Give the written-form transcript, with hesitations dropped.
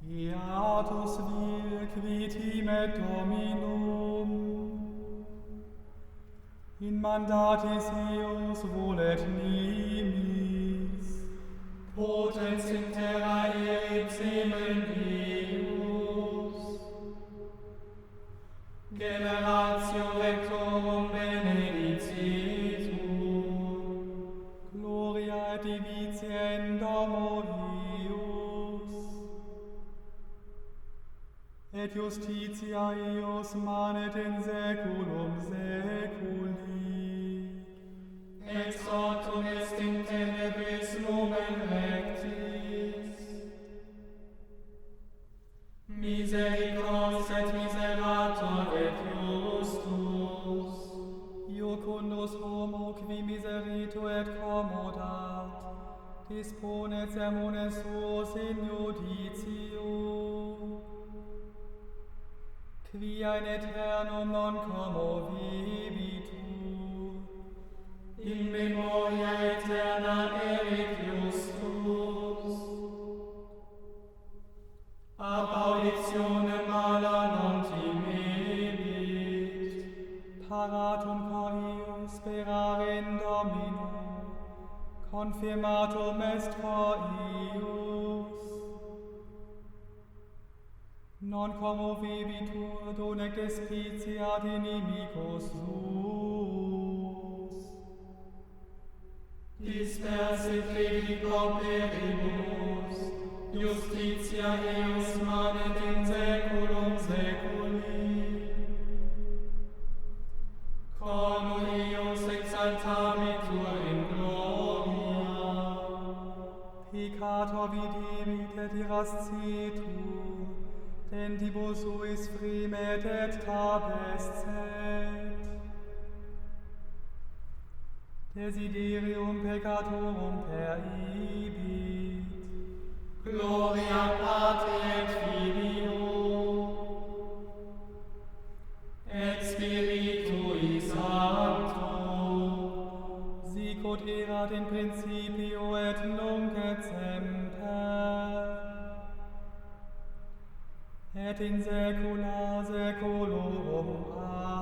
Beatus vir qui timet Dominum, in mandatis eos volet nimis, potens in terra erit semen eius, generatio rectorum benedicitur, gloria et divitia in domo eius, et justitia eius manet in saeculum saeculi. exortum est in tenebris lumen rectis, misericors et miserator et justus, Iucundus homo qui miseritur et commodat, disponet sermones suos in juditio, quia in aeternum non commovibitur, in memoria eterna erit justus, ab auditionem mala non timebit, paratum coius sperare in Domino, confirmatum est coius. Non commovebitur donec despiciat inimicos suos. dispersit legi pauperibus, justitia eius manet in saeculum saeculi. Como eius exaltabitur in gloria, Peccator videbit et irascitur, dentibus suis fremet et tabescet. Desiderium peccatorum peribit, gloria Patri et Filio, et Spiritui Sancto, sic ut erat in principio et nunc et semper, et in saecula saeculorum.